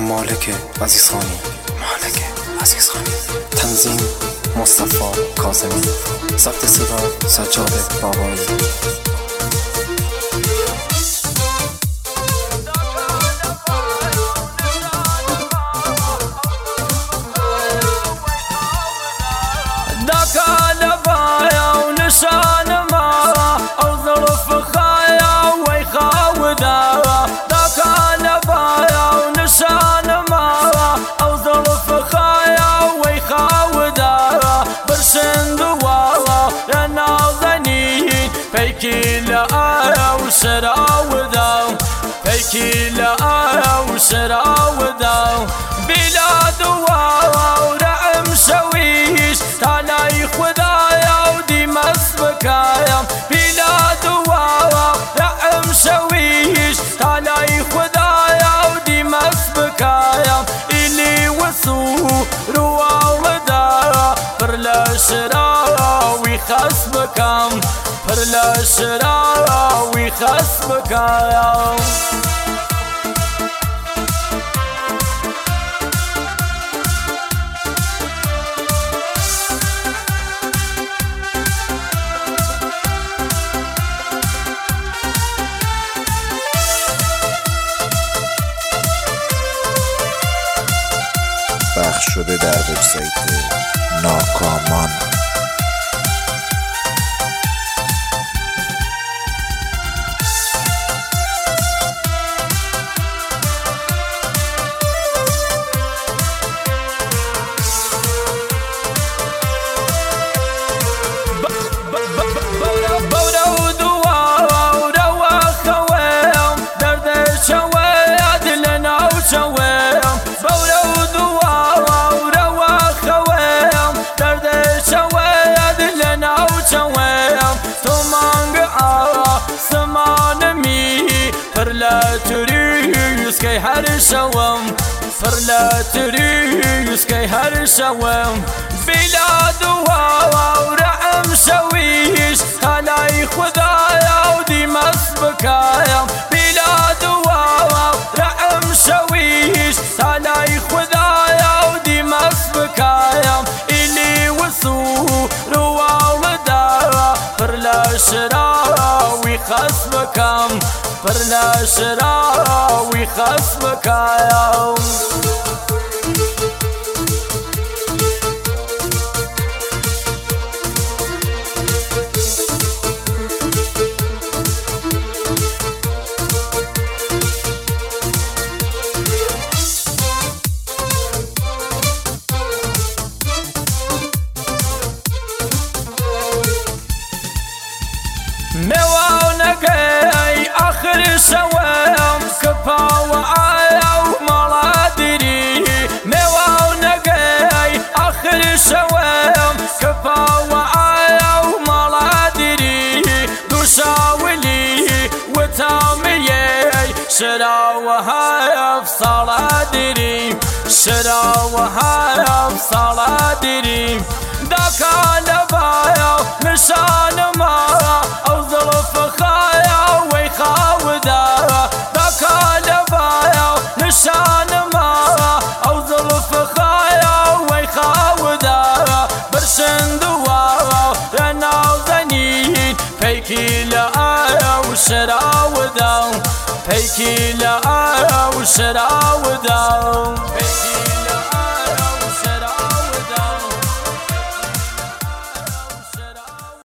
مالک عزیزخانی تنظیم مصطفی کاظمی، ضبط صدا سجاد بابایی. فيكي لا وسراوذا بلاد ورعم شويش تاني خذايا ودي مسبكايا بلاد ورعم شويش تاني خذايا ودي مسبكايا اللي وصور وولدا فرلا شراوي خصبكم فرلا شراوي خصبكايا پخش شده در وبسایت ناکامان. فرلا تريس كي هرشوم فرلا تريس كي هرشوم بلاد ورعم شويش هلاي خذايا ودي مسبكايا بلاد ورعم شويش هلاي خذايا ودي مسبكايا اللي وصور وولدا فرلا شراوي خصبكم فرلا شراوي خصبكايا مواونكي آخر سوام كفا وعايا ومرادري مواونكي آخر سوام كفا وعايا ومرادري دوشاولي وتاميي شراوها في صرادري شراوها في صرادري ذاك نبايا مشان ما أو ظرف خايا ويخاودا ذاك نبايا مشان ما أو ظرف خايا ويخاودا برشن دوارا رناوزنين فيكي لا وشراودا فيكي لا وشراودا